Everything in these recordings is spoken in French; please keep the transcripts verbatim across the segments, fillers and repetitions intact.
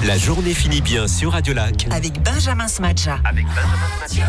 La journée finit bien sur Radio Lac. Avec Benjamin Smadja. Avec Benjamin Smadja.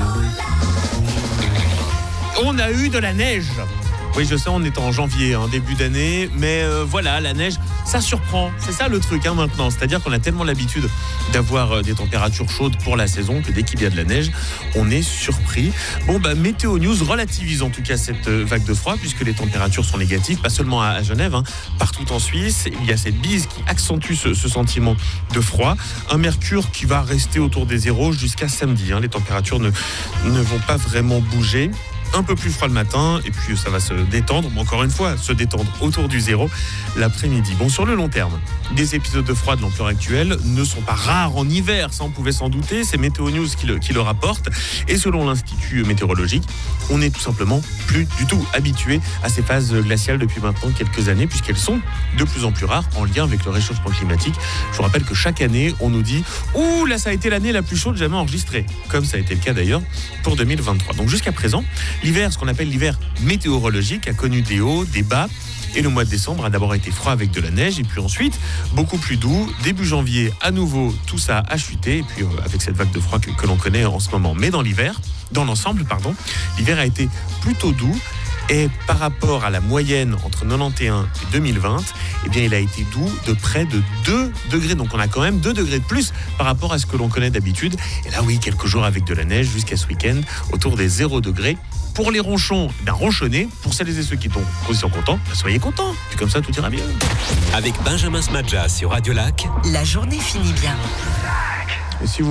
On a eu de la neige. Oui, je sais, on est en janvier, hein, début d'année, mais euh, voilà, la neige, ça surprend. C'est ça le truc hein, maintenant. C'est-à-dire qu'on a tellement l'habitude d'avoir euh, des températures chaudes pour la saison que dès qu'il y a de la neige, on est surpris. Bon, bah, Météo News relativise en tout cas cette euh, vague de froid puisque les températures sont négatives, pas seulement à, à Genève, hein, partout en Suisse. Il y a cette bise qui accentue ce, ce sentiment de froid. Un mercure qui va rester autour des zéros jusqu'à samedi. Hein. Les températures ne, ne vont pas vraiment bouger. Un peu plus froid le matin et puis ça va se détendre, mais encore une fois, se détendre autour du zéro l'après-midi. Bon, sur le long terme, des épisodes de froid de l'ampleur actuelle ne sont pas rares en hiver, ça on pouvait s'en douter, c'est Météo News qui le, qui le rapporte. Et selon l'Institut météorologique, on n'est tout simplement plus du tout habitué à ces phases glaciales depuis maintenant quelques années, puisqu'elles sont de plus en plus rares en lien avec le réchauffement climatique. Je vous rappelle que chaque année, on nous dit « Ouh, là ça a été l'année la plus chaude jamais enregistrée », comme ça a été le cas d'ailleurs pour deux mille vingt-trois. Donc jusqu'à présent, l'hiver, ce qu'on appelle l'hiver météorologique, a connu des hauts, des bas. Et le mois de décembre a d'abord été froid avec de la neige. Et puis ensuite, beaucoup plus doux. Début janvier, à nouveau, tout ça a chuté. Et puis euh, avec cette vague de froid que, que l'on connaît en ce moment. Mais dans l'hiver, dans l'ensemble, pardon, l'hiver a été plutôt doux. Et par rapport à la moyenne entre quatre-vingt-onze et deux mille vingt, eh bien, il a été doux de près de deux degrés. Donc on a quand même deux degrés de plus par rapport à ce que l'on connaît d'habitude. Et là, oui, quelques jours avec de la neige jusqu'à ce week-end, autour des zéro degrés. Pour les ronchons, ben ronchonnez. Pour celles et ceux qui sont contents, ben soyez contents. Puis comme ça, tout ira bien. Avec Benjamin Smadja sur Radio Lac. La journée finit bien. Et si vous